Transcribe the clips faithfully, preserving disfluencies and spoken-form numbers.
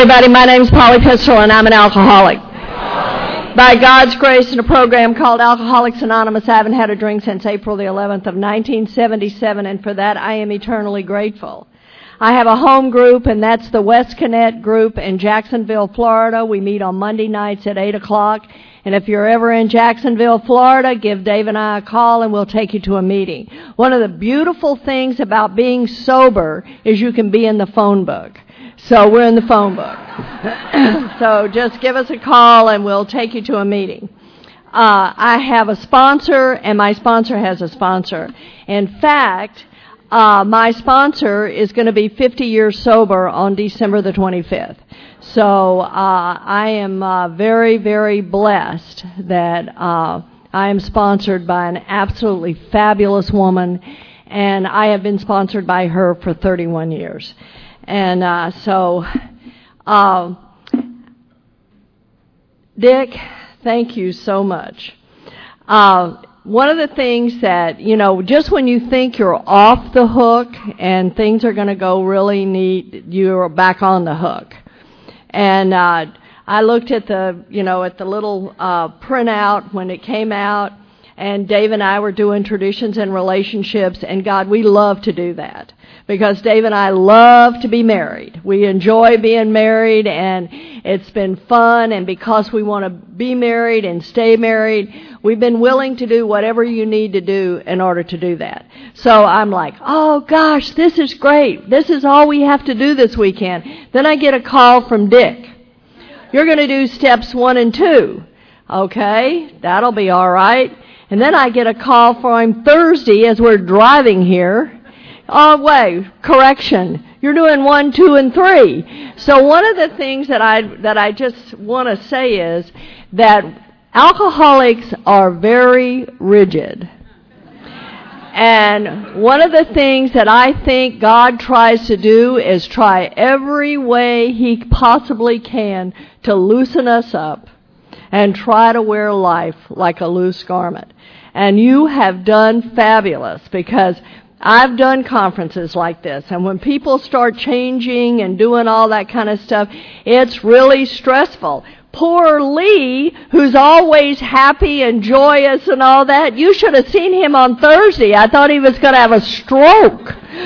everybody. My name's Polly Pistol, and I'm an alcoholic. By God's grace, in a program called Alcoholics Anonymous, I haven't had a drink since April the eleventh of nineteen seventy-seven, and for that I am eternally grateful. I have a home group, and that's the West Connect group in Jacksonville, Florida. We meet on Monday nights at eight o'clock, and if you're ever in Jacksonville, Florida, give Dave and I a call, and we'll take you to a meeting. One of the beautiful things about being sober is you can be in the phone book. So we're in the phone book. So just give us a call and we'll take you to a meeting. Uh, I have a sponsor, and my sponsor has a sponsor. In fact, uh, my sponsor is going to be fifty years sober on December the twenty-fifth. So uh, I am uh, very, very blessed that uh, I am sponsored by an absolutely fabulous woman, and I have been sponsored by her for thirty-one years. And uh, so, uh, Dick, thank you so much. Uh, one of the things that, you know, just when you think you're off the hook and things are going to go really neat, you're back on the hook. And uh, I looked at the, you know, at the little uh, printout when it came out, and Dave and I were doing traditions and relationships, and God, we love to do that. Because Dave and I love to be married. We enjoy being married, and it's been fun, and because we want to be married and stay married, we've been willing to do whatever you need to do in order to do that. So I'm like, oh gosh, this is great. This is all we have to do this weekend. Then I get a call from Dick. You're going to do steps one and two. Okay, that'll be all right. And then I get a call from him Thursday as we're driving here. Oh, wait, correction. You're doing one, two, and three. So one of the things that I that I just want to say is that alcoholics are very rigid. And one of the things that I think God tries to do is try every way He possibly can to loosen us up and try to wear life like a loose garment. And you have done fabulous, because I've done conferences like this, and when people start changing and doing all that kind of stuff, it's really stressful. Poor Lee, who's always happy and joyous and all that, you should have seen him on Thursday. I thought he was going to have a stroke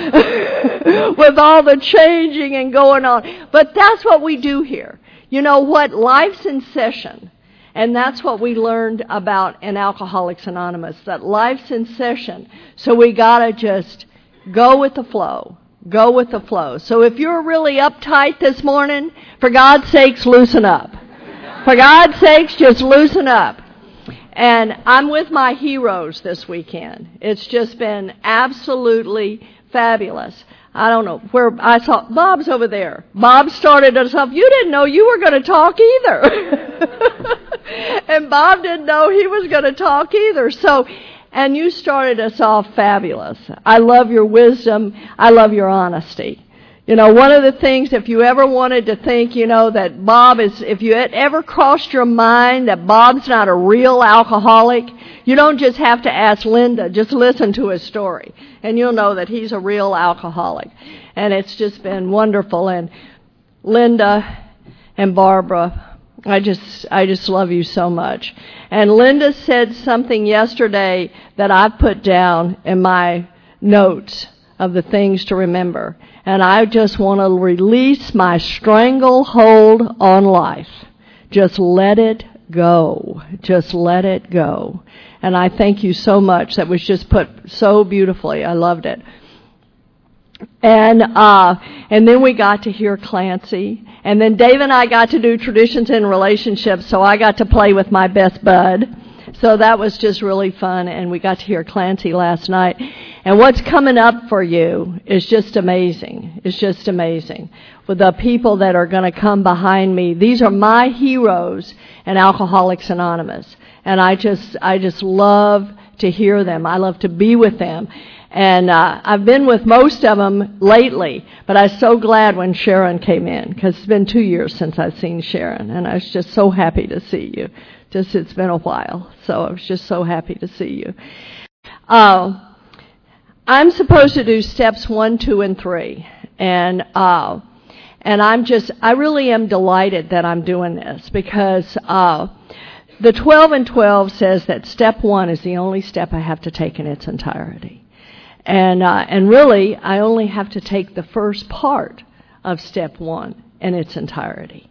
with all the changing and going on. But that's what we do here. You know what? Life's in session. And that's what we learned about in Alcoholics Anonymous, that life's in session. So we got to just go with the flow. Go with the flow. So if you're really uptight this morning, for God's sakes, loosen up. For God's sakes, just loosen up. And I'm with my heroes this weekend. It's just been absolutely fabulous. I don't know where I saw Bob's over there. Bob started us off. You didn't know you were going to talk either. And Bob didn't know he was going to talk either. So, and you started us off fabulous. I love your wisdom. I love your honesty. You know, one of the things, if you ever wanted to think, you know, that Bob is, if you had ever crossed your mind that Bob's not a real alcoholic, you don't just have to ask Linda, just listen to his story, and you'll know that he's a real alcoholic. And it's just been wonderful. And Linda and Barbara, I just, I just love you so much. And Linda said something yesterday that I put down in my notes of the things to remember. And I just want to release my stranglehold on life. Just let it go. Just let it go. And I thank you so much. That was just put so beautifully. I loved it. And uh, and then we got to hear Clancy. And then Dave and I got to do traditions and relationships, so I got to play with my best bud. So that was just really fun, and we got to hear Clancy last night. And what's coming up for you is just amazing. It's just amazing. With the people that are going to come behind me, these are my heroes in Alcoholics Anonymous. And I just, I just love to hear them. I love to be with them. And uh, I've been with most of them lately, but I was so glad when Sharon came in, because it's been two years since I've seen Sharon, and I was just so happy to see you. Just it's been a while, so I was just so happy to see you. Uh, I'm supposed to do steps one, two, and three, and uh, And I'm just, I really am delighted that I'm doing this because uh, the twelve and twelve says that step one is the only step I have to take in its entirety. And uh, and really, I only have to take the first part of step one in its entirety.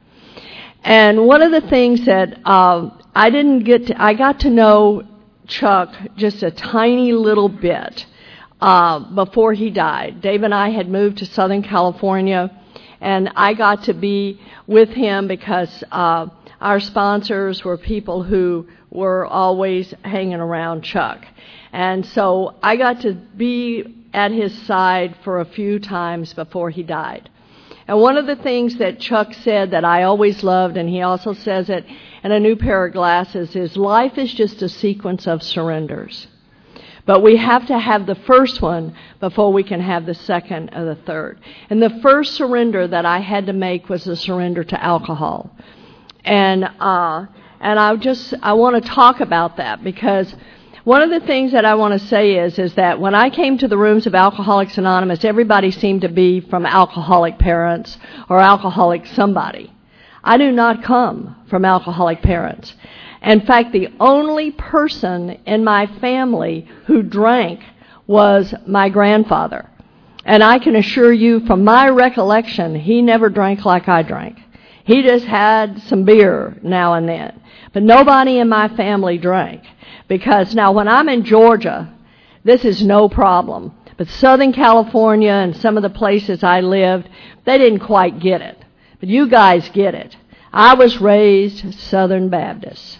And one of the things that uh, I didn't get to, I got to know Chuck just a tiny little bit uh, before he died. Dave and I had moved to Southern California, and I got to be with him because uh, our sponsors were people who were always hanging around Chuck. And so I got to be at his side for a few times before he died. And one of the things that Chuck said that I always loved, and he also says it in A New Pair of Glasses, is life is just a sequence of surrenders. But we have to have the first one before we can have the second or the third. And the first surrender that I had to make was the surrender to alcohol. And uh, and I just I want to talk about that because one of the things that I want to say is, is that when I came to the rooms of Alcoholics Anonymous, everybody seemed to be from alcoholic parents or alcoholic somebody. I do not come from alcoholic parents. In fact, the only person in my family who drank was my grandfather. And I can assure you from my recollection, he never drank like I drank. He just had some beer now and then. But nobody in my family drank. Because now when I'm in Georgia, this is no problem. But Southern California and some of the places I lived, they didn't quite get it. But you guys get it. I was raised Southern Baptist.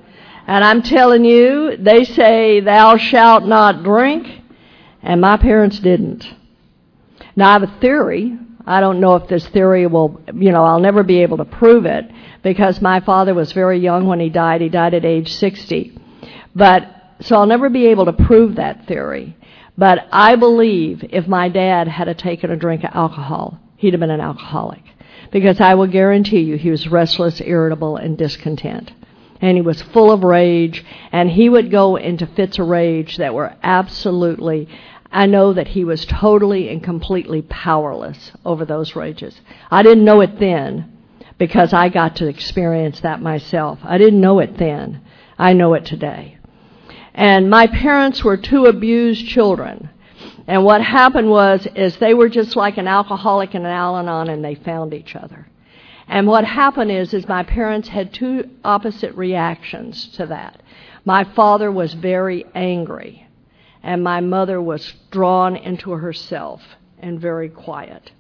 And I'm telling you, they say, thou shalt not drink, and my parents didn't. Now, I have a theory. I don't know if this theory will, you know, I'll never be able to prove it, because my father was very young when he died. He died at age sixty. But, so I'll never be able to prove that theory. But I believe if my dad had taken a drink of alcohol, he'd have been an alcoholic. Because I will guarantee you he was restless, irritable, and discontent. And he was full of rage, and he would go into fits of rage that were absolutely, I know that he was totally and completely powerless over those rages. I didn't know it then because I got to experience that myself. I didn't know it then. I know it today. And my parents were two abused children. And what happened was, is they were just like an alcoholic and an Al-Anon, and they found each other. And what happened is, is my parents had two opposite reactions to that. My father was very angry, and my mother was drawn into herself and very quiet.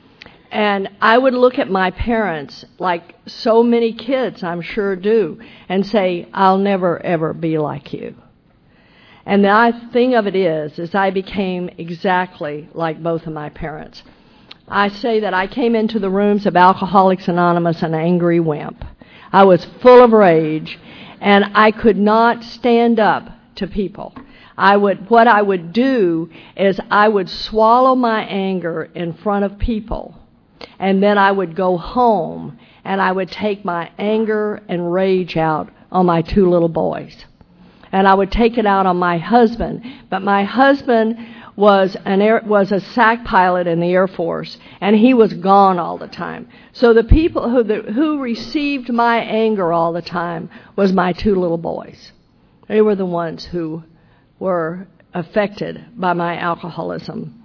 And I would look at my parents, like so many kids I'm sure do, and say, I'll never, ever be like you. And the thing of it is, is I became exactly like both of my parents. I say that I came into the rooms of Alcoholics Anonymous an angry wimp. I was full of rage, and I could not stand up to people. I would, what I would do is I would swallow my anger in front of people, and then I would go home, and I would take my anger and rage out on my two little boys. And I would take it out on my husband. But my husband was an air, was a S A C pilot in the Air Force, and he was gone all the time. So the people who the, who received my anger all the time was my two little boys. They were the ones who were affected by my alcoholism.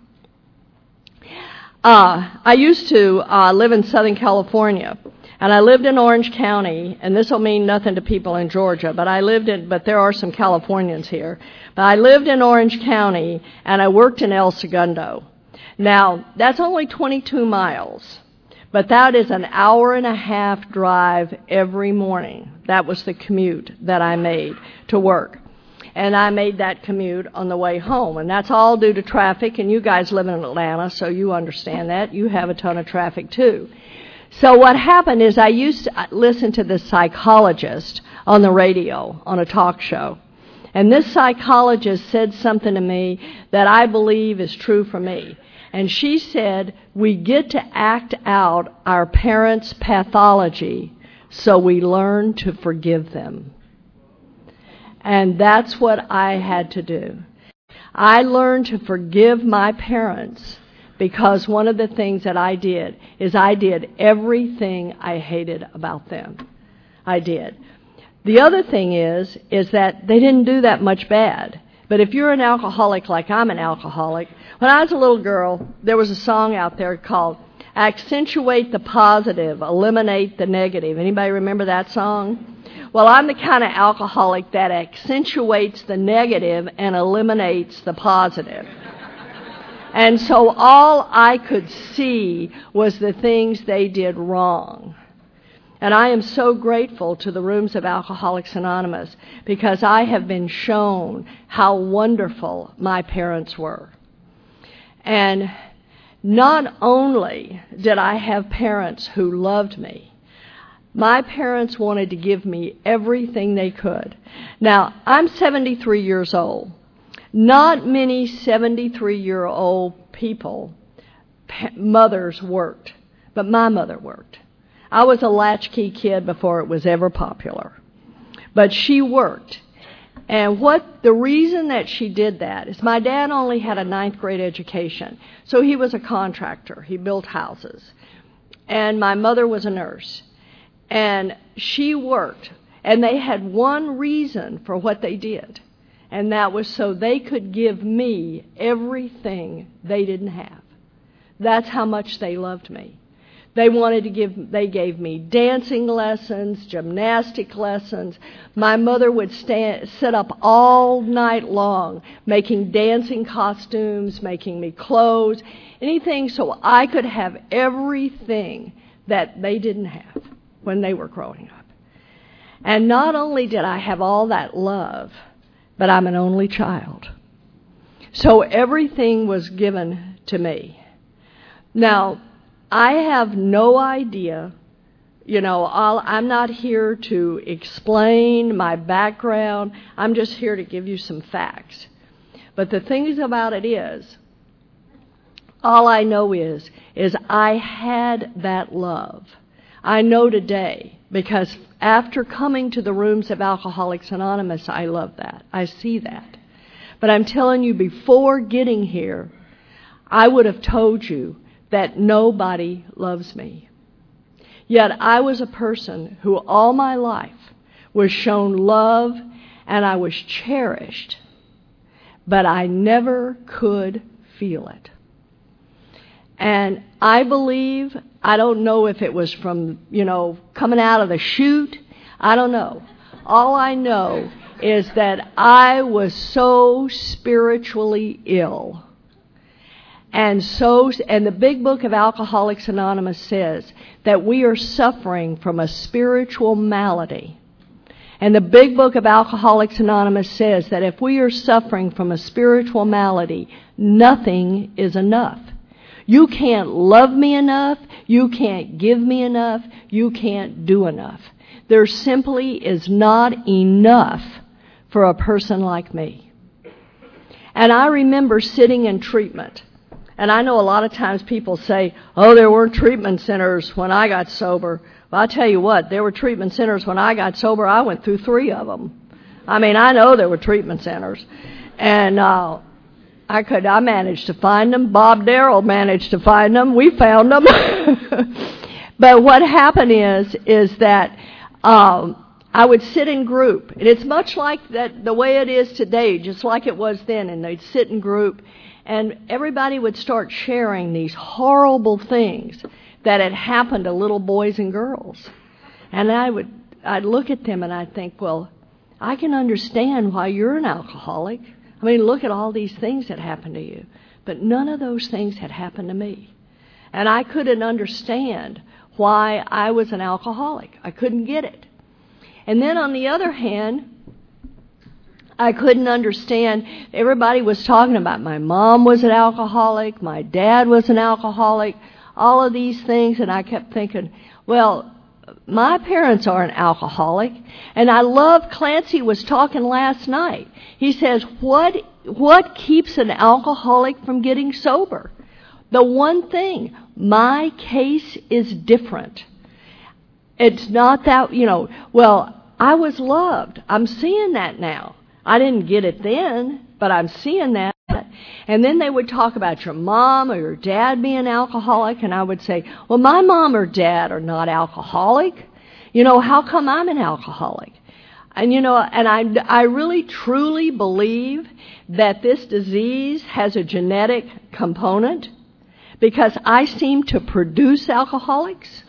Uh, I used to uh, live in Southern California. And I lived in Orange County, and this will mean nothing to people in Georgia, but I lived in, but there are some Californians here. But I lived in Orange County, and I worked in El Segundo. Now, that's only twenty-two miles, but that is an hour and a half drive every morning. That was the commute that I made to work. And I made that commute on the way home, and that's all due to traffic, and you guys live in Atlanta, so you understand that. You have a ton of traffic, too. So what happened is I used to listen to this psychologist on the radio, on a talk show. And this psychologist said something to me that I believe is true for me. And she said, we get to act out our parents' pathology so we learn to forgive them. And that's what I had to do. I learned to forgive my parents because one of the things that I did is I did everything I hated about them. I did. The other thing is, is that they didn't do that much bad. But if you're an alcoholic like I'm an alcoholic, when I was a little girl, there was a song out there called Accentuate the Positive, Eliminate the Negative. Anybody remember that song? Well, I'm the kind of alcoholic that accentuates the negative and eliminates the positive. And so all I could see was the things they did wrong. And I am so grateful to the rooms of Alcoholics Anonymous because I have been shown how wonderful my parents were. And not only did I have parents who loved me, my parents wanted to give me everything they could. Now, I'm seventy-three years old. Not many seventy-three-year-old people, mothers worked, but my mother worked. I was a latchkey kid before it was ever popular. But she worked. And what the reason that she did that is my dad only had a ninth grade education. So he was a contractor. He built houses. And my mother was a nurse. And she worked. And they had one reason for what they did. And that was so they could give me everything they didn't have. That's how much they loved me. They wanted to give, they gave me dancing lessons, gymnastic lessons. My mother would stand, sit up all night long making dancing costumes, making me clothes, anything so I could have everything that they didn't have when they were growing up. And not only did I have all that love, but I'm an only child. So everything was given to me. Now, I have no idea, you know, I'll, I'm not here to explain my background. I'm just here to give you some facts. But the things about it is, all I know is, is I had that love. I know today, because after coming to the rooms of Alcoholics Anonymous, I love that. I see that. But I'm telling you, before getting here, I would have told you that nobody loves me. Yet I was a person who all my life was shown love and I was cherished, but I never could feel it. And I believe, I don't know if it was from, you know, coming out of the chute. I don't know. All I know is that I was so spiritually ill. And so, and the big book of Alcoholics Anonymous says that we are suffering from a spiritual malady. And the big book of Alcoholics Anonymous says that if we are suffering from a spiritual malady, nothing is enough. You can't love me enough. You can't give me enough. You can't do enough. There simply is not enough for a person like me. And I remember sitting in treatment. And I know a lot of times people say, oh, there weren't treatment centers when I got sober. Well, I'll tell you what, there were treatment centers when I got sober. I went through three of them. I mean, I know there were treatment centers. And uh, I could, I managed to find them. Bob Darrell managed to find them. We found them. But what happened is, is that um, I would sit in group. And it's much like that the way it is today, just like it was then. And they'd sit in group. And everybody would start sharing these horrible things that had happened to little boys and girls. And I would, I'd look at them and I'd think, well, I can understand why you're an alcoholic. I mean, look at all these things that happened to you. But none of those things had happened to me. And I couldn't understand why I was an alcoholic. I couldn't get it. And then on the other hand, I couldn't understand. Everybody was talking about my mom was an alcoholic, my dad was an alcoholic, all of these things, and I kept thinking, well, my parents are an alcoholic, and I love Clancy was talking last night. He says, what what keeps an alcoholic from getting sober? The one thing, my case is different. It's not that, you know, well, I was loved. I'm seeing that now. I didn't get it then, but I'm seeing that. And then they would talk about your mom or your dad being alcoholic, and I would say, well, my mom or dad are not alcoholic. You know, how come I'm an alcoholic? And, you know, and I, I really truly believe that this disease has a genetic component because I seem to produce alcoholics.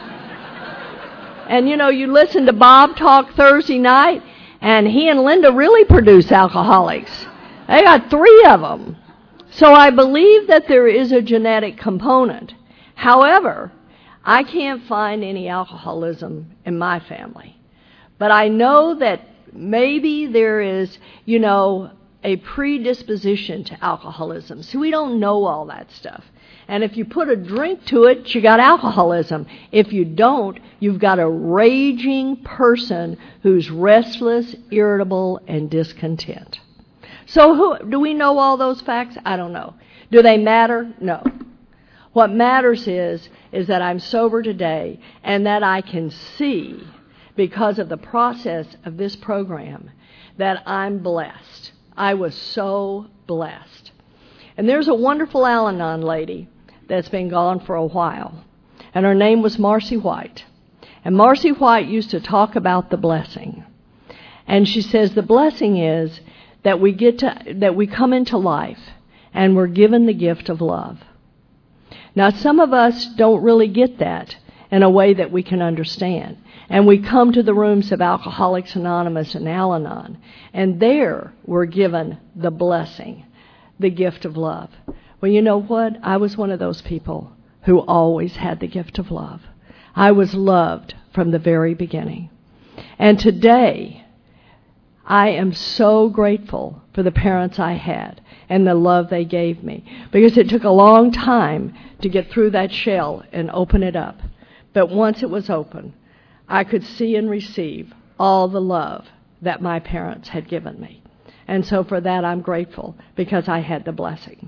And, you know, you listen to Bob talk Thursday night, and he and Linda really produce alcoholics. They got three of them. So I believe that there is a genetic component. However, I can't find any alcoholism in my family. But I know that maybe there is, you know, a predisposition to alcoholism. So we don't know all that stuff. And if you put a drink to it, you got alcoholism. If you don't, you've got a raging person who's restless, irritable, and discontent. So who, do we know all those facts? I don't know. Do they matter? No. What matters is, is that I'm sober today and that I can see, because of the process of this program, that I'm blessed. I was so blessed. And there's a wonderful Al-Anon lady that's been gone for a while. And her name was Marcy White. And Marcy White used to talk about the blessing. And she says the blessing is that we get to, that we come into life and we're given the gift of love. Now, some of us don't really get that in a way that we can understand. And we come to the rooms of Alcoholics Anonymous and Al-Anon, and there we're given the blessing, the gift of love. Well, you know what? I was one of those people who always had the gift of love. I was loved from the very beginning. And today, I am so grateful for the parents I had and the love they gave me, because it took a long time to get through that shell and open it up. But once it was open, I could see and receive all the love that my parents had given me. And so for that, I'm grateful, because I had the blessing.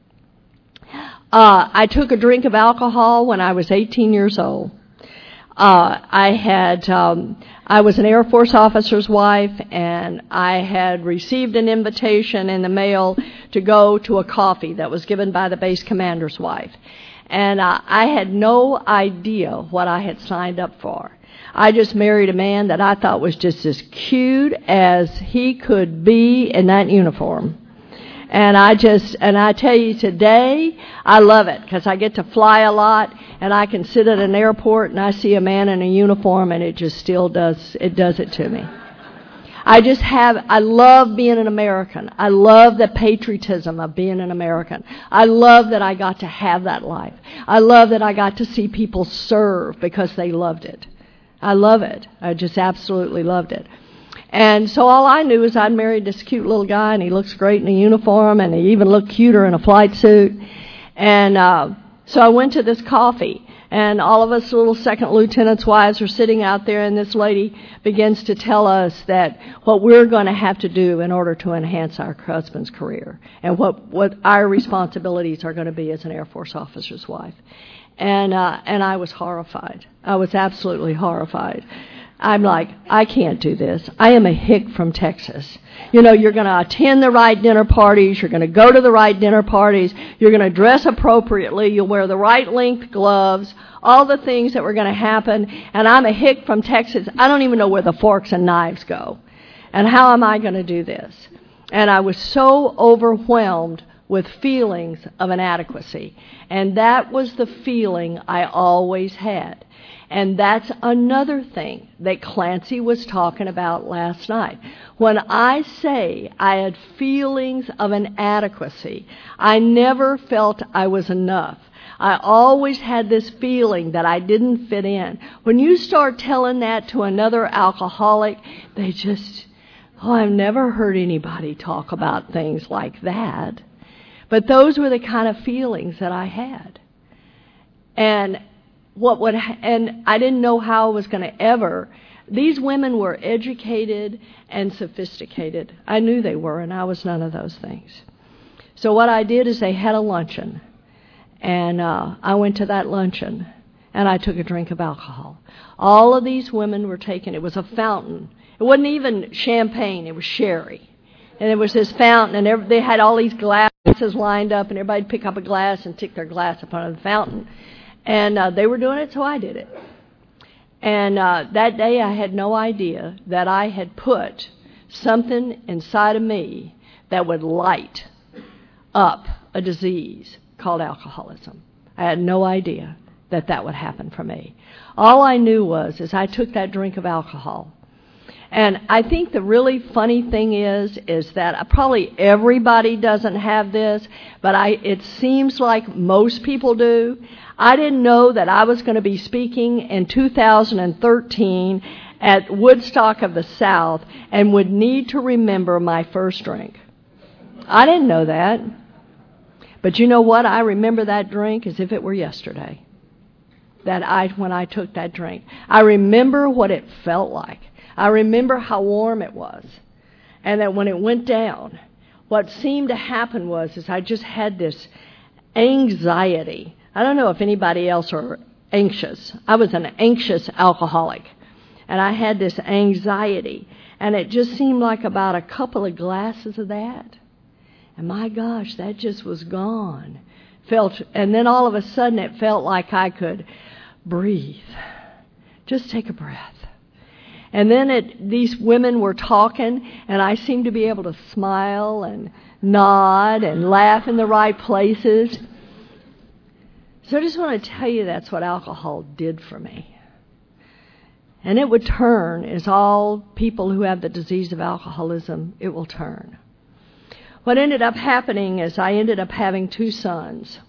Uh, I took a drink of alcohol when I was eighteen years old. Uh, I had, um, I was an Air Force officer's wife, and I had received an invitation in the mail to go to a coffee that was given by the base commander's wife. And uh, I had no idea what I had signed up for. I just married a man that I thought was just as cute as he could be in that uniform. And I just, and I tell you today, I love it, because I get to fly a lot, and I can sit at an airport and I see a man in a uniform, and it just still does, it does it to me. I just have, I love being an American. I love the patriotism of being an American. I love that I got to have that life. I love that I got to see people serve because they loved it. I love it. I just absolutely loved it. And so all I knew is I'd married this cute little guy, and he looks great in a uniform, and he even looked cuter in a flight suit. And uh, so I went to this coffee, and all of us little second lieutenants' wives are sitting out there, and this lady begins to tell us that what we're going to have to do in order to enhance our husband's career, and what, what our responsibilities are going to be as an Air Force officer's wife. And uh, and I was horrified. I was absolutely horrified. I'm like, I can't do this. I am a hick from Texas. You know, you're going to attend the right dinner parties. You're going to go to the right dinner parties. You're going to dress appropriately. You'll wear the right length gloves. All the things that were going to happen. And I'm a hick from Texas. I don't even know where the forks and knives go. And how am I going to do this? And I was so overwhelmed with feelings of inadequacy. And that was the feeling I always had. And that's another thing that Clancy was talking about last night. When I say I had feelings of inadequacy, I never felt I was enough. I always had this feeling that I didn't fit in. When you start telling that to another alcoholic, they just, oh, I've never heard anybody talk about things like that. But those were the kind of feelings that I had. And what would, and I didn't know how I was going to ever. These women were educated and sophisticated. I knew they were, and I was none of those things. So what I did is they had a luncheon, and uh, I went to that luncheon, and I took a drink of alcohol. All of these women were taking, it was a fountain. It wasn't even champagne, it was sherry. And there was this fountain, and every, they had all these glasses lined up, and everybody'd pick up a glass and stick their glass in front of the fountain. And uh, they were doing it, so I did it. And uh, that day I had no idea that I had put something inside of me that would light up a disease called alcoholism. I had no idea that that would happen for me. All I knew was is I took that drink of alcohol. And I think the really funny thing is, is that probably everybody doesn't have this, but I, it seems like most people do. I didn't know that I was going to be speaking in two thousand thirteen at Woodstock of the South and would need to remember my first drink. I didn't know that. But you know what? I remember that drink as if it were yesterday. That I, when I took that drink. I remember what it felt like. I remember how warm it was. And that when it went down, what seemed to happen was is I just had this anxiety. I don't know if anybody else are anxious. I was an anxious alcoholic. And I had this anxiety. And it just seemed like about a couple of glasses of that. And my gosh, that just was gone. Felt, and then all of a sudden it felt like I could breathe. Just take a breath. And then it, these women were talking, and I seemed to be able to smile and nod and laugh in the right places. So I just want to tell you that's what alcohol did for me. And it would turn, as all people who have the disease of alcoholism, it will turn. What ended up happening is I ended up having two sons.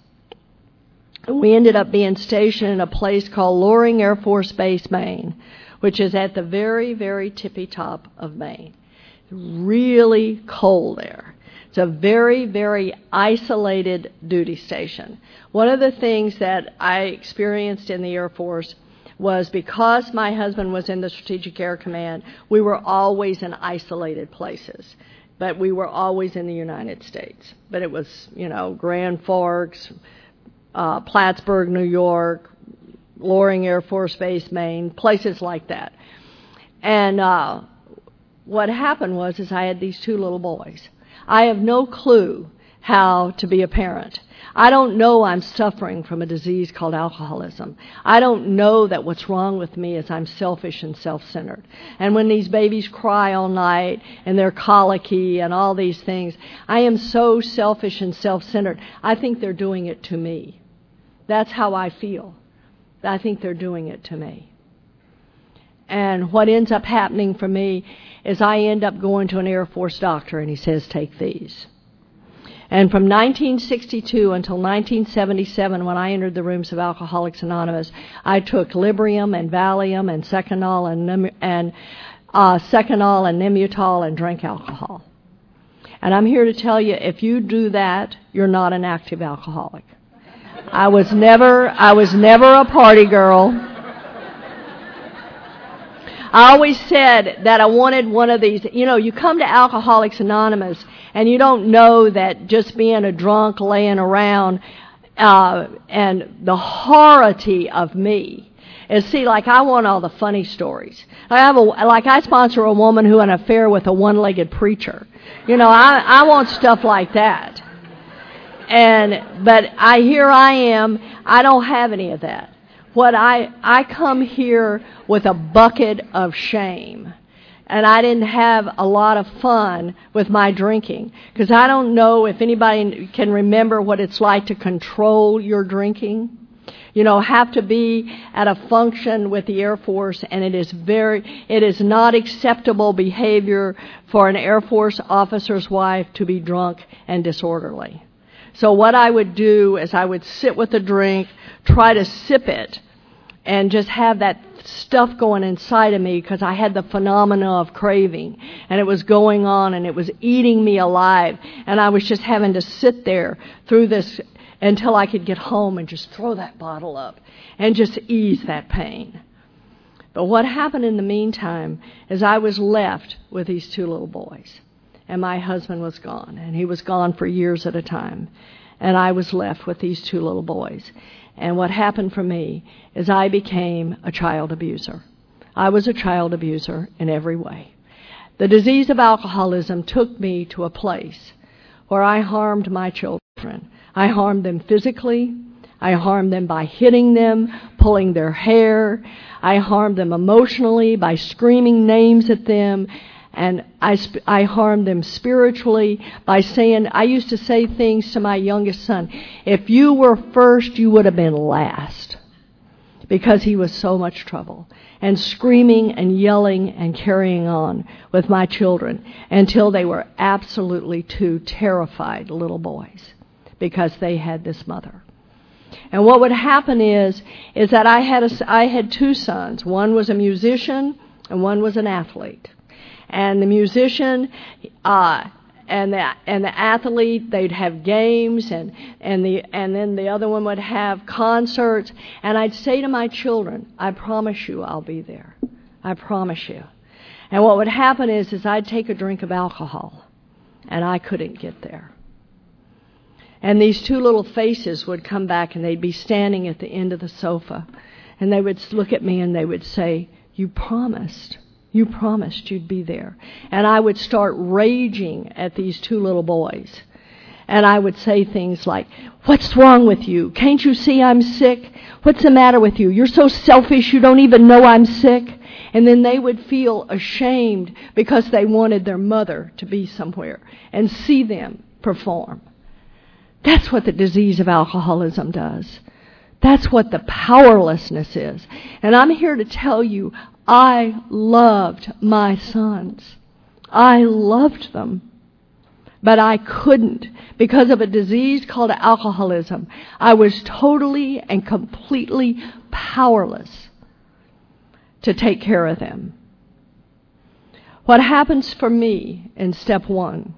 We ended up being stationed in a place called Loring Air Force Base, Maine, which is at the very, very tippy top of Maine. Really cold there. It's a very, very isolated duty station. One of the things that I experienced in the Air Force was because my husband was in the Strategic Air Command, we were always in isolated places. But we were always in the United States. But it was, you know, Grand Forks, uh, Plattsburgh, New York, Loring Air Force Base, Maine, places like that. And uh, what happened was is I had these two little boys. I have no clue how to be a parent. I don't know I'm suffering from a disease called alcoholism. I don't know that what's wrong with me is I'm selfish and self-centered. And when these babies cry all night and they're colicky and all these things, I am so selfish and self-centered. I think they're doing it to me. That's how I feel. I think they're doing it to me. And what ends up happening for me is I end up going to an Air Force doctor and he says, take these. And from nineteen sixty-two until nineteen seventy-seven, when I entered the rooms of Alcoholics Anonymous, I took Librium and Valium and Seconal and, and uh, Seconal and Nembutal and drank alcohol. And I'm here to tell you, if you do that, you're not an active alcoholic. I was never, I was never a party girl. I always said that I wanted one of these. You know, you come to Alcoholics Anonymous and you don't know that just being a drunk laying around uh, and the horrity of me is, see, like I want all the funny stories. I have a, like I sponsor a woman who had an affair with a one-legged preacher. You know, I, I want stuff like that. And, but I, here I am, I don't have any of that. What I, I come here with a bucket of shame. And I didn't have a lot of fun with my drinking. Because I don't know if anybody can remember what it's like to control your drinking. You know, have to be at a function with the Air Force, and it is very, it is not acceptable behavior for an Air Force officer's wife to be drunk and disorderly. So what I would do is I would sit with a drink, try to sip it, and just have that stuff going inside of me because I had the phenomena of craving. And it was going on and it was eating me alive. And I was just having to sit there through this until I could get home and just throw that bottle up and just ease that pain. But what happened in the meantime is I was left with these two little boys. And my husband was gone. And he was gone for years at a time. And I was left with these two little boys. And what happened for me is I became a child abuser. I was a child abuser in every way. The disease of alcoholism took me to a place where I harmed my children. I harmed them physically. I harmed them by hitting them, pulling their hair. I harmed them emotionally by screaming names at them. And I, sp- I harmed them spiritually by saying, I used to say things to my youngest son, if you were first, you would have been last. Because he was so much trouble. And screaming and yelling and carrying on with my children until they were absolutely two terrified little boys because they had this mother. And what would happen is, is that I had a, I had two sons. One was a musician and one was an athlete. And the musician uh, and the and the athlete, they'd have games, and and the and then the other one would have concerts. And I'd say to my children, I promise you, I'll be there. I promise you. And what would happen is, is I'd take a drink of alcohol, and I couldn't get there. And these two little faces would come back, and they'd be standing at the end of the sofa, and they would look at me and they would say, "You promised." You promised you'd be there. And I would start raging at these two little boys. And I would say things like, what's wrong with you? Can't you see I'm sick? What's the matter with you? You're so selfish you don't even know I'm sick. And then they would feel ashamed because they wanted their mother to be somewhere and see them perform. That's what the disease of alcoholism does. That's what the powerlessness is. And I'm here to tell you, I loved my sons. I loved them. But I couldn't because of a disease called alcoholism. I was totally and completely powerless to take care of them. What happens for me in step one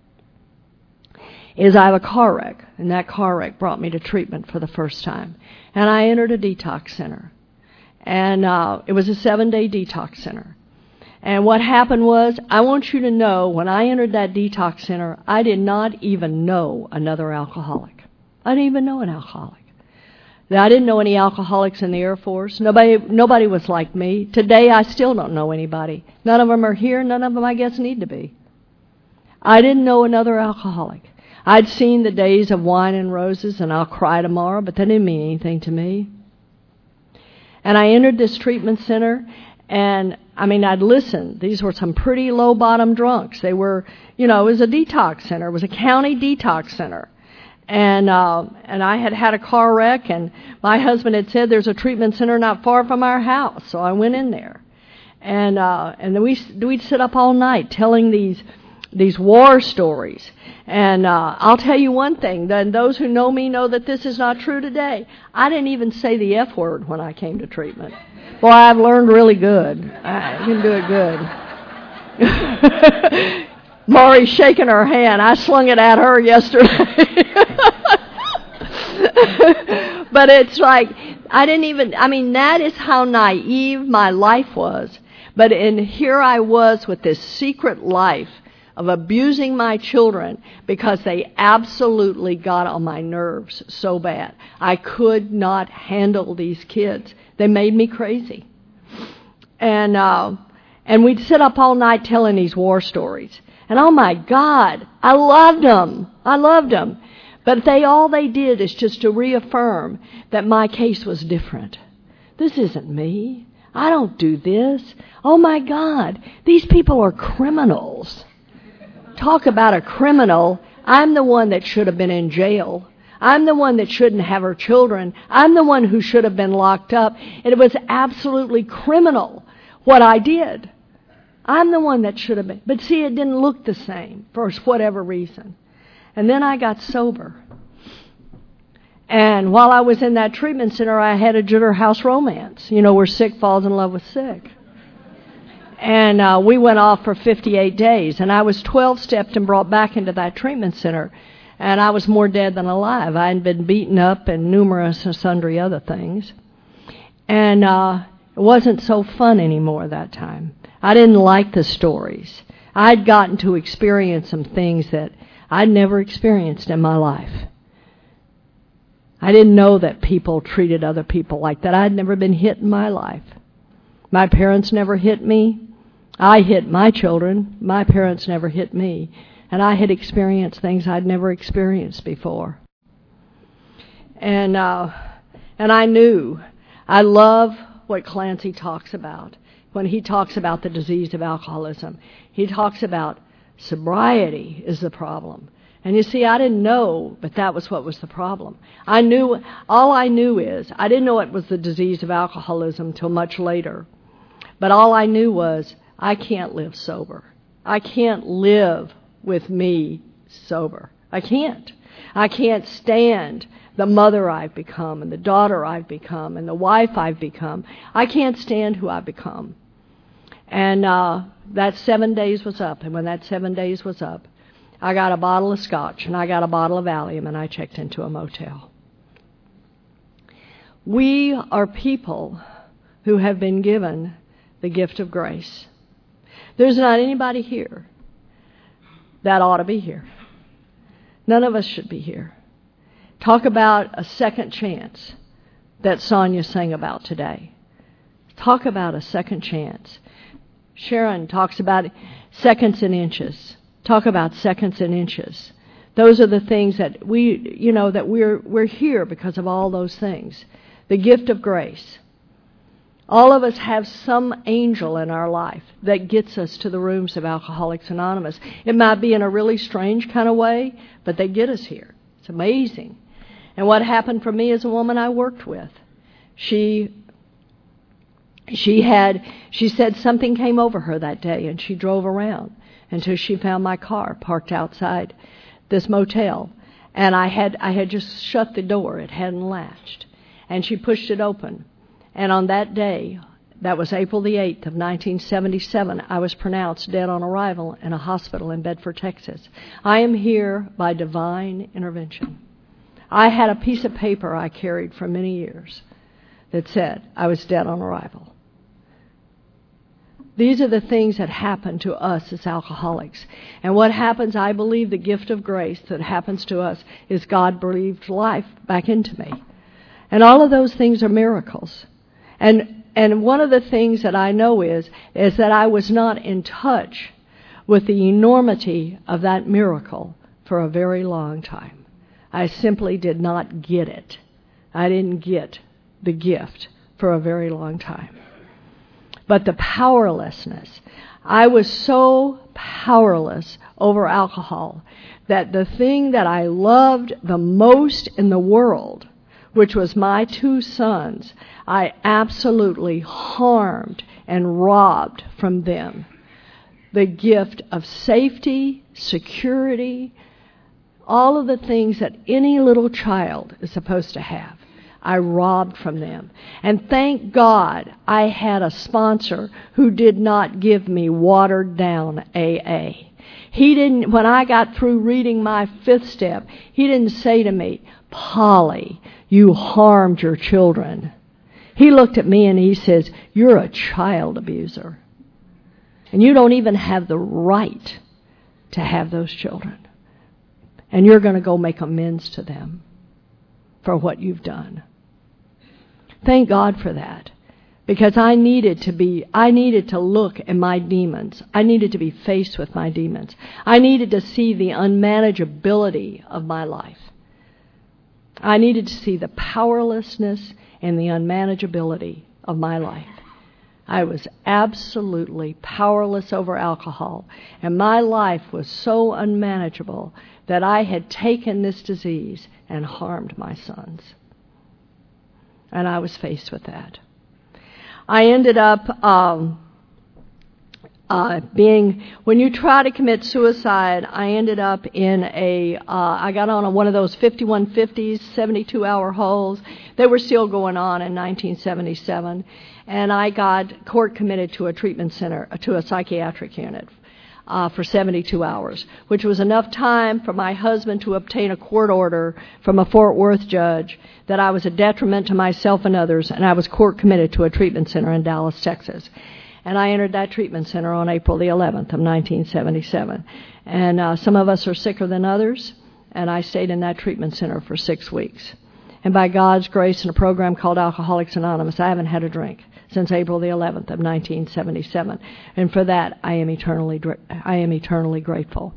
is I have a car wreck, and that car wreck brought me to treatment for the first time. And I entered a detox center. And uh, it was a seven-day detox center. And what happened was, I want you to know, when I entered that detox center, I did not even know another alcoholic. I didn't even know an alcoholic. I didn't know any alcoholics in the Air Force. Nobody, nobody was like me. Today, I still don't know anybody. None of them are here. None of them, I guess, need to be. I didn't know another alcoholic. I'd seen the days of wine and roses, and I'll cry tomorrow, but that didn't mean anything to me. And I entered this treatment center, and, I mean, I'd listen. These were some pretty low-bottom drunks. They were, you know, it was a detox center. It was a county detox center. And uh, and I had had a car wreck, and my husband had said there's a treatment center not far from our house, so I went in there. And uh, and then we, we'd sit up all night telling these these war stories. And uh, I'll tell you one thing, then those who know me know that this is not true today. I didn't even say the F word when I came to treatment. Boy, I've learned really good. I can do it good. Maury's shaking her hand. I slung it at her yesterday. But it's like, I didn't even, I mean, that is how naive my life was. But in here I was with this secret life of abusing my children because they absolutely got on my nerves so bad. I could not handle these kids. They made me crazy. And uh, and we'd sit up all night telling these war stories. And oh my God, I loved them. I loved them. But they all they did is just to reaffirm that my case was different. This isn't me. I don't do this. Oh my God, these people are criminals. Talk about a criminal. I'm the one that should have been in jail. I'm the one that shouldn't have her children. I'm the one who should have been locked up. And it was absolutely criminal what I did. I'm the one that should have been. But see, it didn't look the same for whatever reason. And then I got sober. And while I was in that treatment center, I had a Jitter House romance. You know, where sick falls in love with sick. And uh, we went off for fifty-eight days. And I was twelve-stepped and brought back into that treatment center. And I was more dead than alive. I had been beaten up and numerous and sundry other things. And uh, it wasn't so fun anymore that time. I didn't like the stories. I'd gotten to experience some things that I'd never experienced in my life. I didn't know that people treated other people like that. I'd never been hit in my life. My parents never hit me. I hit my children. My parents never hit me. And I had experienced things I'd never experienced before. And uh, and I knew. I love what Clancy talks about when he talks about the disease of alcoholism. He talks about sobriety is the problem. And you see, I didn't know, but that was what was the problem. I knew, all I knew is, I didn't know it was the disease of alcoholism till much later. But all I knew was, I can't live sober. I can't live with me sober. I can't. I can't stand the mother I've become and the daughter I've become and the wife I've become. I can't stand who I've become. And uh, that seven days was up. And when that seven days was up, I got a bottle of scotch and I got a bottle of Valium and I checked into a motel. We are people who have been given the gift of grace. There's not anybody here that ought to be here. None of us should be here. Talk about a second chance that Sonia sang about today. Talk about a second chance. Sharon talks about seconds and inches. Talk about seconds and inches. Those are the things that we, you know, that we're we're here because of all those things. The gift of grace. All of us have some angel in our life that gets us to the rooms of Alcoholics Anonymous. It might be in a really strange kind of way, but they get us here. It's amazing. And what happened for me is a woman I worked with. She she had she said something came over her that day, and she drove around until she found my car parked outside this motel. And I had I had just shut the door. It hadn't latched. And she pushed it open. And on that day, that was April the eighth of nineteen seventy-seven, I was pronounced dead on arrival in a hospital in Bedford, Texas. I am here by divine intervention. I had a piece of paper I carried for many years that said I was dead on arrival. These are the things that happen to us as alcoholics. And what happens, I believe the gift of grace that happens to us is God breathed life back into me. And all of those things are miracles. And and one of the things that I know is, is that I was not in touch with the enormity of that miracle for a very long time. I simply did not get it. I didn't get the gift for a very long time. But the powerlessness, I was so powerless over alcohol that the thing that I loved the most in the world, which was my two sons, I absolutely harmed and robbed from them. The gift of safety, security, all of the things that any little child is supposed to have, I robbed from them. And thank God I had a sponsor who did not give me watered down A A. He didn't, when I got through reading my fifth step, he didn't say to me, Polly, you harmed your children. He looked at me and he says, you're a child abuser. And you don't even have the right to have those children. And you're going to go make amends to them for what you've done. Thank God for that. Because I needed to be, I needed to look at my demons. I needed to be faced with my demons. I needed to see the unmanageability of my life. I needed to see the powerlessness and the unmanageability of my life. I was absolutely powerless over alcohol, and my life was so unmanageable that I had taken this disease and harmed my sons. And I was faced with that. I ended up um, uh, being, when you try to commit suicide, I ended up in a, uh, I got on a, one of those fifty-one fifties, seventy-two hour holes. They were still going on in nineteen seventy-seven. And I got court committed to a treatment center, to a psychiatric unit uh, for seventy-two hours, which was enough time for my husband to obtain a court order from a Fort Worth judge that I was a detriment to myself and others, and I was court committed to a treatment center in Dallas, Texas. And I entered that treatment center on April the eleventh of nineteen seventy-seven. And uh, some of us are sicker than others, and I stayed in that treatment center for six weeks. And by God's grace, in a program called Alcoholics Anonymous, I haven't had a drink since April the eleventh of nineteen seventy-seven. And for that, I am eternally, I am eternally grateful.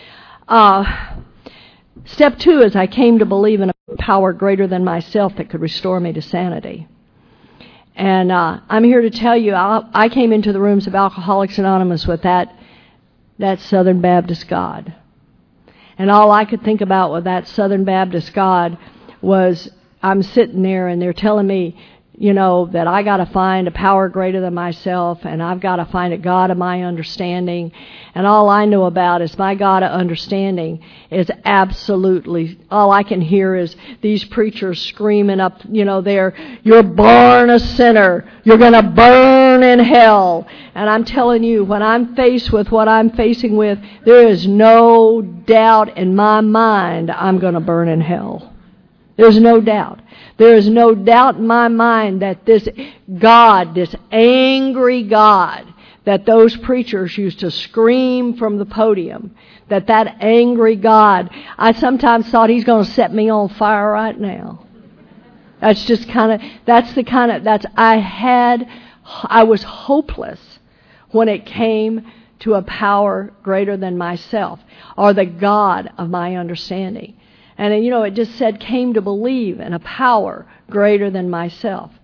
Uh, step two is I came to believe in a power greater than myself that could restore me to sanity. And uh, I'm here to tell you, I, I came into the rooms of Alcoholics Anonymous with that, that Southern Baptist God. And all I could think about with that Southern Baptist God was I'm sitting there and they're telling me, you know, that I got to find a power greater than myself, and I've got to find a God of my understanding. And all I know about is my God of understanding is absolutely, all I can hear is these preachers screaming up, you know, they're, you're born a sinner. You're going to burn in hell. And I'm telling you, when I'm faced with what I'm facing with, there is no doubt in my mind I'm going to burn in hell. There's no doubt. There is no doubt in my mind that this God, this angry God, that those preachers used to scream from the podium, that that angry God, I sometimes thought he's going to set me on fire right now. That's just kind of, that's the kind of, that's, I had, I was hopeless when it came to a power greater than myself, or the God of my understanding. And, you know, it just said, came to believe in a power greater than myself.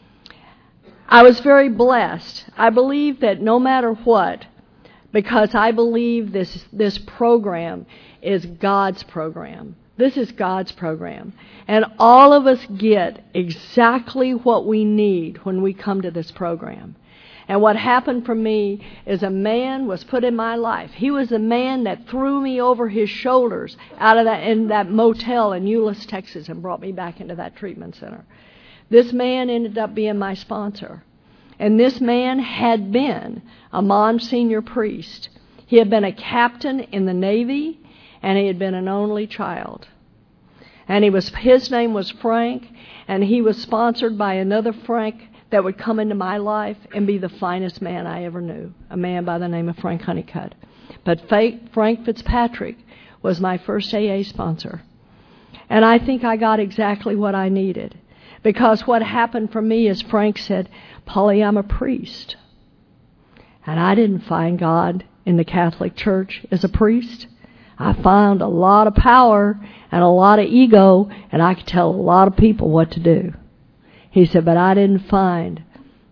I was very blessed. I believe that no matter what, because I believe this this program is God's program. This is God's program. And all of us get exactly what we need when we come to this program. And what happened for me is a man was put in my life. He was the man that threw me over his shoulders out of that in that motel in Euless, Texas, and brought me back into that treatment center. This man ended up being my sponsor. And this man had been a Monsignor priest. He had been a captain in the Navy, and he had been an only child. And he was his name was Frank, and he was sponsored by another Frank that would come into my life and be the finest man I ever knew, a man by the name of Frank Honeycutt. But Frank Fitzpatrick was my first A A sponsor. And I think I got exactly what I needed. Because what happened for me is Frank said, Polly, I'm a priest. And I didn't find God in the Catholic Church as a priest. I found a lot of power and a lot of ego, and I could tell a lot of people what to do. He said, but I didn't find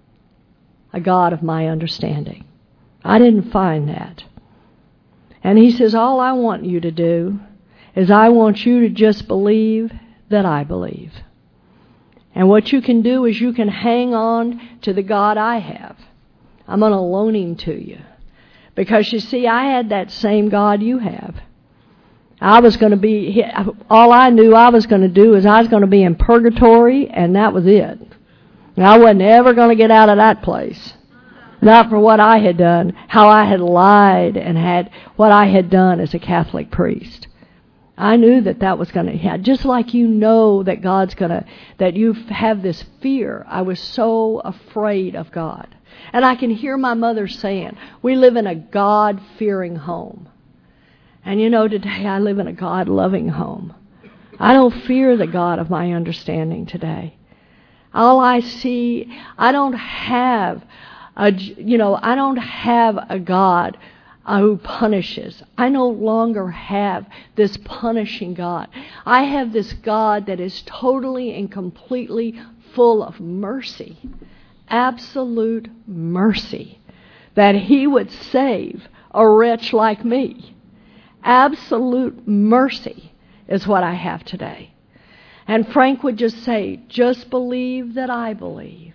a God of my understanding. I didn't find that. And he says, all I want you to do is I want you to just believe that I believe. And what you can do is you can hang on to the God I have. I'm going to loan him to you. Because you see, I had that same God you have. I was going to be, all I knew I was going to do is I was going to be in purgatory, and that was it. And I wasn't ever going to get out of that place. Not for what I had done, how I had lied and had what I had done as a Catholic priest. I knew that that was going to happen. Just like you know that God's going to, that you have this fear. I was so afraid of God. And I can hear my mother saying, we live in a God-fearing home. And you know, today I live in a God-loving home. I don't fear the God of my understanding today. All I see, I don't have a, you know, I don't have a God uh, who punishes. I no longer have this punishing God. I have this God that is totally and completely full of mercy. Absolute mercy. That he would save a wretch like me. Absolute mercy is what I have today. And Frank would just say, just believe that I believe.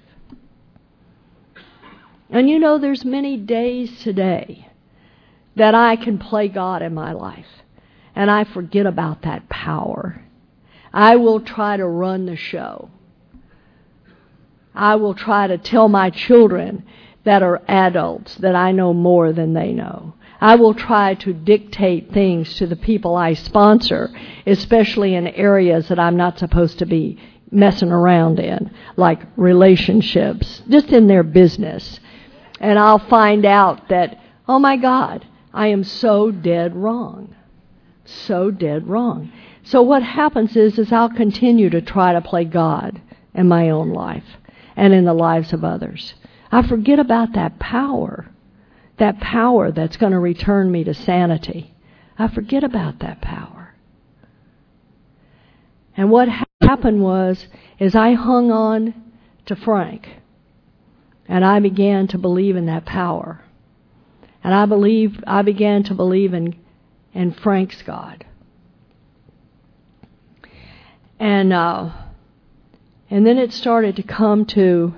And you know, there's many days today that I can play God in my life. And I forget about that power. I will try to run the show. I will try to tell my children that are adults that I know more than they know. I will try to dictate things to the people I sponsor, especially in areas that I'm not supposed to be messing around in, like relationships, just in their business. And I'll find out that, oh my God, I am so dead wrong. So dead wrong. So what happens is, is I'll continue to try to play God in my own life. and in the lives of others. I forget about that power, that power that's going to return me to sanity. I forget about that power. And what happened was, is I hung on to Frank, and I began to believe in that power. And I believe I began to believe in, in Frank's God. And uh, and then it started to come to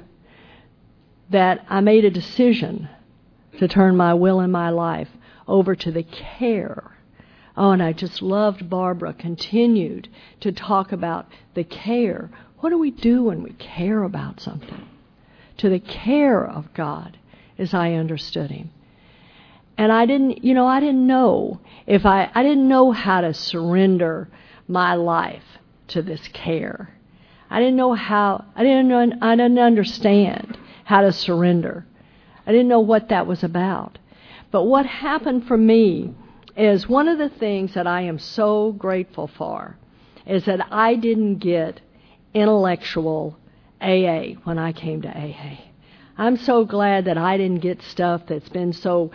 that I made a decision to turn my will and my life over to the care. Oh, and I just loved Barbara continued to talk about the care. What do we do when we care about something? To the care of God, as I understood Him. And I didn't, you know, I didn't know if I, I didn't know how to surrender my life to this care. I didn't know how, I didn't know, I didn't understand how to surrender. I didn't know what that was about. But what happened for me is one of the things that I am so grateful for is that I didn't get intellectual A A when I came to A A. I'm so glad that I didn't get stuff that's been so,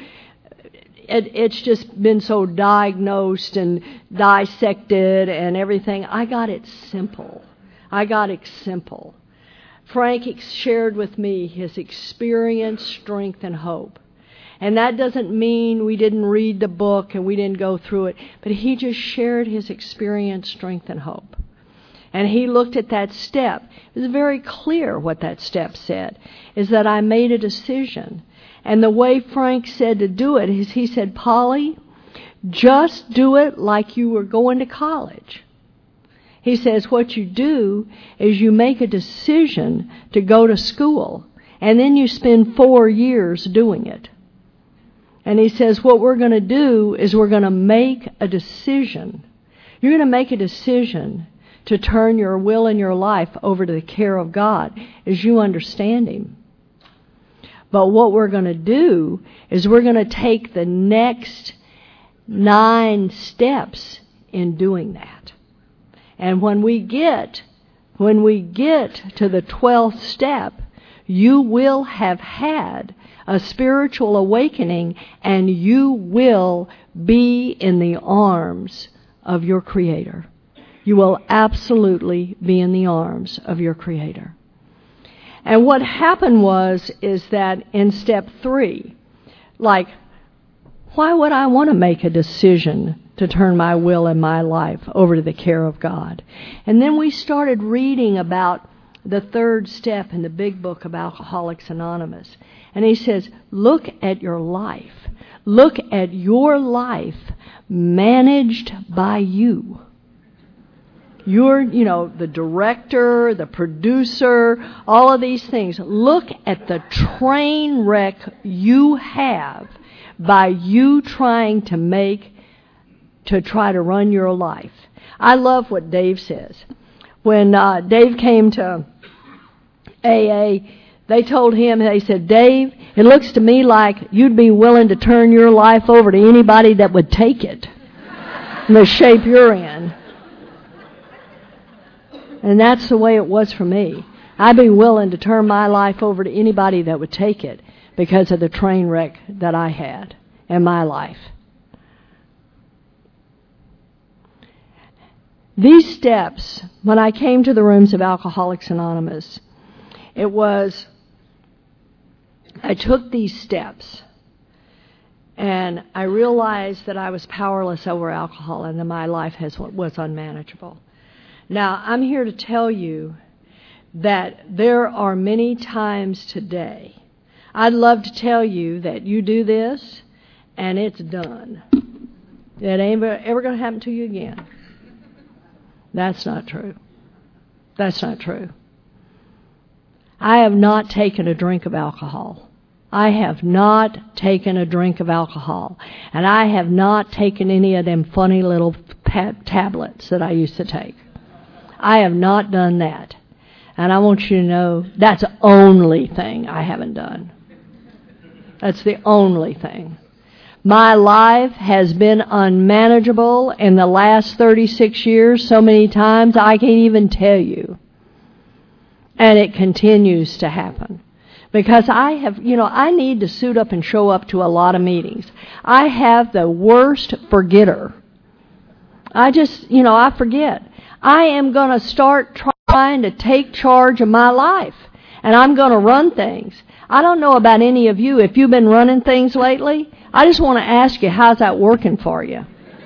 it, it's just been so diagnosed and dissected and everything. I got it simple. I got it simple. Frank shared with me his experience, strength, and hope. And that doesn't mean we didn't read the book and we didn't go through it, but he just shared his experience, strength, and hope. And he looked at that step. It was very clear what that step said, is that I made a decision. And the way Frank said to do it is he said, Polly, just do it like you were going to college. He says what you do is you make a decision to go to school, and then you spend four years doing it. And he says what we're going to do is we're going to make a decision. You're going to make a decision to turn your will and your life over to the care of God as you understand Him. But what we're going to do is we're going to take the next nine steps in doing that. And when we get, when we get to the twelfth step, you will have had a spiritual awakening, and you will be in the arms of your Creator. You will absolutely be in the arms of your Creator. And what happened was, is that in step three, like, why would I want to make a decision to turn my will and my life over to the care of God? And then we started reading about the third step in the big book of Alcoholics Anonymous. And he says, look at your life. Look at your life managed by you. You're, you know, the director, the producer, all of these things. Look at the train wreck you have by you trying to make, to try to run your life. I love what Dave says. When uh, Dave came to A A, they told him, they said, Dave, it looks to me like you'd be willing to turn your life over to anybody that would take it in the shape you're in. And that's the way it was for me. I'd be willing to turn my life over to anybody that would take it because of the train wreck that I had in my life. These steps, when I came to the rooms of Alcoholics Anonymous, it was, I took these steps and I realized that I was powerless over alcohol and that my life has, was unmanageable. Now, I'm here to tell you that there are many times today, I'd love to tell you that you do this and it's done. It ain't ever going to happen to you again. That's not true. That's not true. I have not taken a drink of alcohol. I have not taken a drink of alcohol. And I have not taken any of them funny little pat- tablets that I used to take. I have not done that. And I want you to know that's the only thing I haven't done. That's the only thing. My life has been unmanageable in the last thirty-six years so many times I can't even tell you. And it continues to happen. Because I have, you know, I need to suit up and show up to a lot of meetings. I have the worst forgetter. I just, you know, I forget. I am going to start trying to take charge of my life. And I'm going to run things. I don't know about any of you. If you've been running things lately, I just want to ask you, how's that working for you?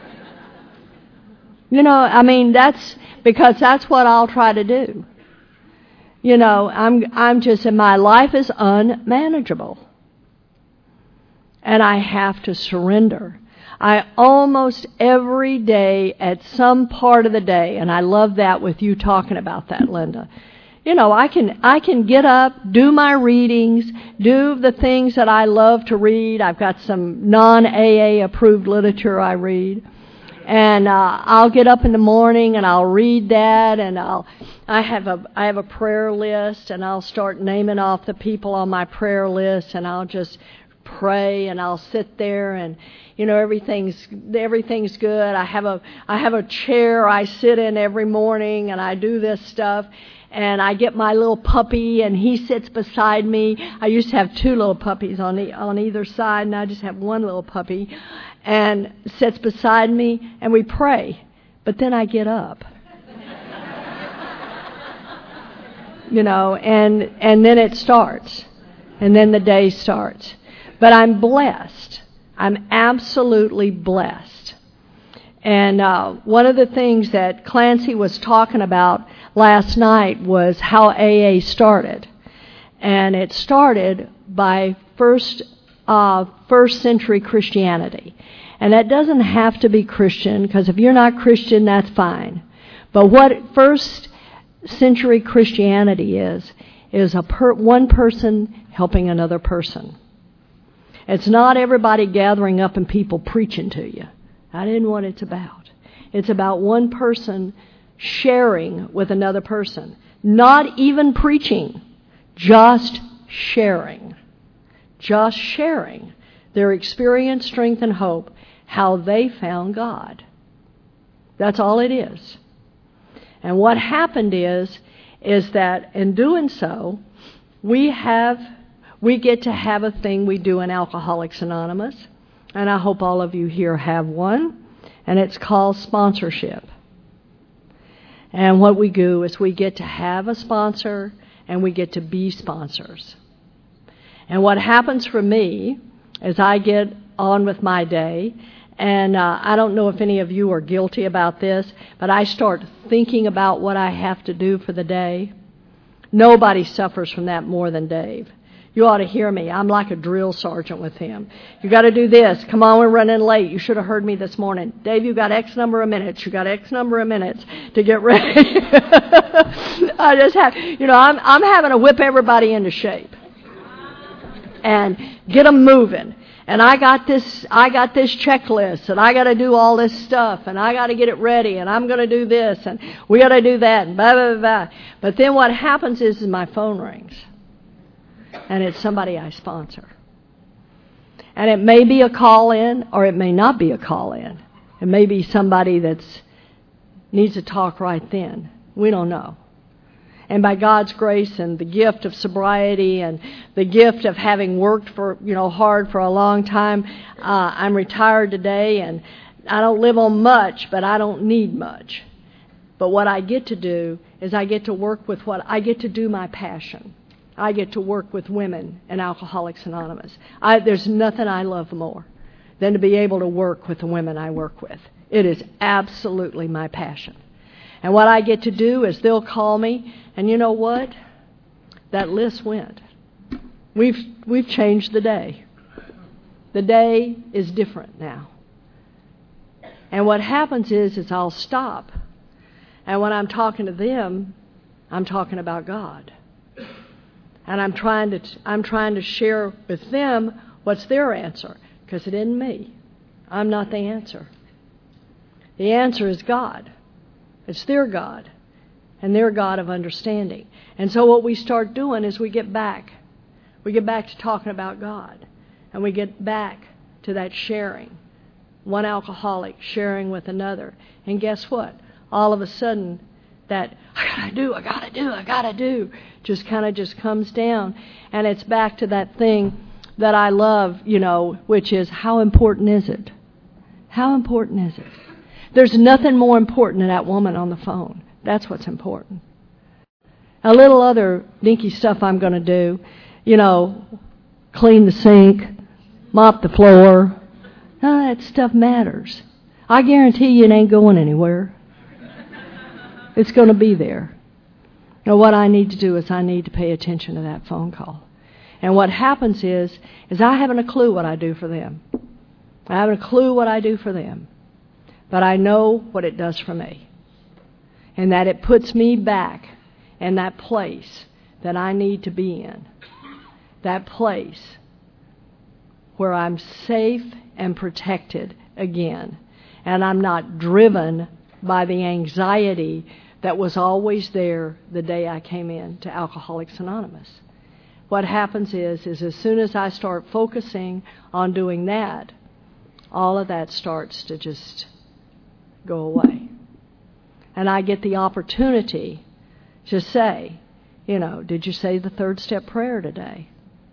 You know, I mean, that's because that's what I'll try to do. You know, I'm I'm just, and my life is unmanageable. And I have to surrender. I almost every day at some part of the day, and I love that with you talking about that, Linda. You know, I can I can get up, do my readings, do the things that I love to read. I've got some non-A A approved literature I read. And uh, I'll get up in the morning and I'll read that, and I'll I have a I have a prayer list, and I'll start naming off the people on my prayer list, and I'll just pray, and I'll sit there, and you know everything's everything's good. I have a I have a chair I sit in every morning, and I do this stuff. And I get my little puppy, and he sits beside me. I used to have two little puppies on the, on either side, and I just have one little puppy, and sits beside me, and we pray. But then I get up, you know, and and then it starts, and then the day starts. But I'm blessed. I'm absolutely blessed. And uh, one of the things that Clancy was talking about last night was how A A started. And it started by first uh, first century Christianity. And that doesn't have to be Christian, because if you're not Christian, that's fine. But what first century Christianity is, is a per, one person helping another person. It's not everybody gathering up and people preaching to you. That isn't what it's about. It's about one person sharing with another person. Not even preaching, just sharing. Just sharing their experience, strength, and hope, how they found God. That's all it is. And what happened is, is that in doing so, we have, we get to have a thing we do in Alcoholics Anonymous, and I hope all of you here have one, and it's called sponsorship. And what we do is we get to have a sponsor, and we get to be sponsors. And what happens for me is I get on with my day, and uh, I don't know if any of you are guilty about this, but I start thinking about what I have to do for the day. Nobody suffers from that more than Dave. You ought to hear me. I'm like a drill sergeant with him. You got to do this. Come on, we're running late. You should have heard me this morning. Dave, you got X number of minutes. You got X number of minutes to get ready. I just have, you know, I'm I'm having to whip everybody into shape and get them moving. And I got this, I got this checklist, and I got to do all this stuff, and I got to get it ready, and I'm going to do this, and we got to do that, and blah blah blah. But then what happens is, is my phone rings. And it's somebody I sponsor. And it may be a call-in, or it may not be a call-in. It may be somebody that needs to talk right then. We don't know. And by God's grace and the gift of sobriety and the gift of having worked for, you know, hard for a long time, uh, I'm retired today, and I don't live on much, but I don't need much. But what I get to do is I get to work with what I get to do my passion. I get to work with women in Alcoholics Anonymous. I, there's nothing I love more than to be able to work with the women I work with. It is absolutely my passion. And what I get to do is they'll call me, and you know what? That list went. We've we've changed the day. The day is different now. And what happens is, is I'll stop. And when I'm talking to them, I'm talking about God. And I'm trying to I'm trying to share with them what's their answer, because it isn't me. I'm not the answer. The answer is God. It's their God, and their God of understanding. And so what we start doing is we get back. We get back to talking about God, and we get back to that sharing. One alcoholic sharing with another. And guess what? All of a sudden, that I gotta do, I gotta do, I gotta do, just kind of just comes down. And it's back to that thing that I love, you know, which is, how important is it? How important is it? There's nothing more important than that woman on the phone. That's what's important. A little other dinky stuff I'm going to do, you know, clean the sink, mop the floor. None of that stuff matters. I guarantee you it ain't going anywhere. It's going to be there. Now, what I need to do is I need to pay attention to that phone call. And what happens is, is I haven't a clue what I do for them. I haven't a clue what I do for them. But I know what it does for me. And that it puts me back in that place that I need to be in. That place where I'm safe and protected again. And I'm not driven by the anxiety that was always there the day I came in to Alcoholics Anonymous. What happens is, is as soon as I start focusing on doing that, all of that starts to just go away. And I get the opportunity to say, you know, did you say the third step prayer today?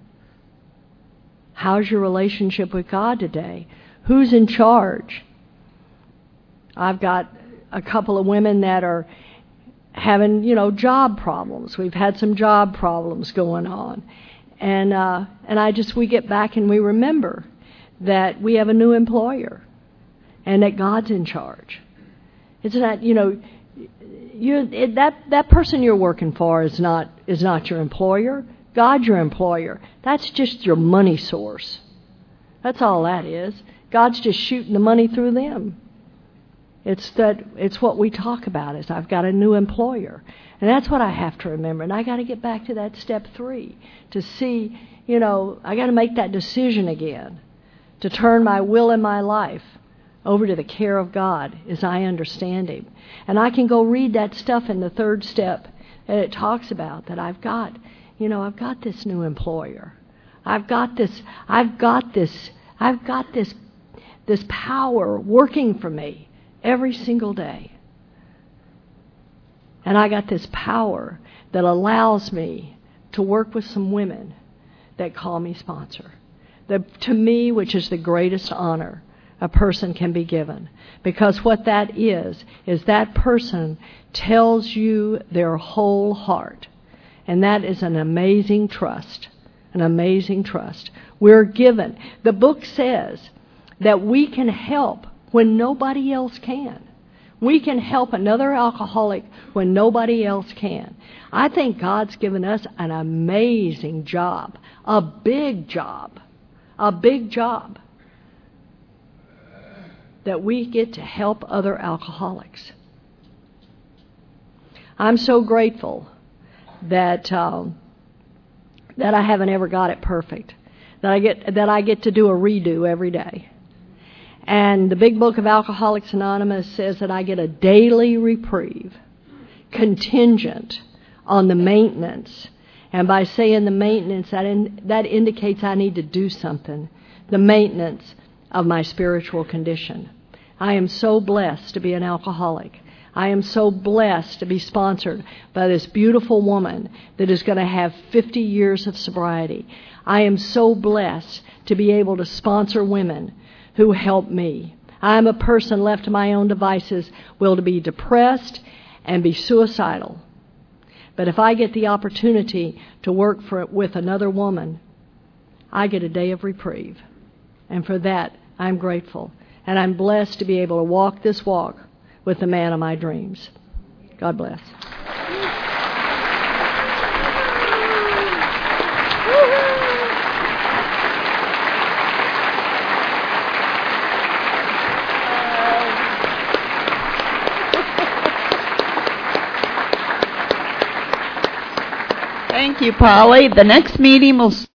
How's your relationship with God today? Who's in charge? I've got a couple of women that are having, you know, job problems. We've had some job problems going on. And uh, and I just, we get back and we remember that we have a new employer and that God's in charge. It's not, you know, you it, that that person you're working for is not is not your employer. God's your employer. That's just your money source. That's all that is. God's just shooting the money through them. It's that it's what we talk about is I've got a new employer. And that's what I have to remember. And I got to get back to that step three to see, you know, I got to make that decision again to turn my will and my life over to the care of God as I understand Him. And I can go read that stuff in the third step that it talks about that I've got, you know, I've got this new employer. I've got this, I've got this, I've got this, this power working for me every single day. And I got this power that allows me to work with some women that call me sponsor. The, to me, which is the greatest honor a person can be given. Because what that is, is that person tells you their whole heart. And that is an amazing trust. An amazing trust. We're given. The book says that we can help when nobody else can. We can help another alcoholic when nobody else can. I think God's given us an amazing job. A big job. A big job. That we get to help other alcoholics. I'm so grateful that uh, that I haven't ever got it perfect. That I get that I get to do a redo every day. And the Big Book of Alcoholics Anonymous says that I get a daily reprieve, contingent on the maintenance. And by saying the maintenance, that in, that indicates I need to do something. The maintenance of my spiritual condition. I am so blessed to be an alcoholic. I am so blessed to be sponsored by this beautiful woman that is going to have fifty years of sobriety. I am so blessed to be able to sponsor women who help me. I am a person left to my own devices, will to be depressed and be suicidal. But if I get the opportunity to work for with another woman, I get a day of reprieve. And for that, I'm grateful. And I'm blessed to be able to walk this walk with the man of my dreams. God bless. Thank you, Polly. The next meeting will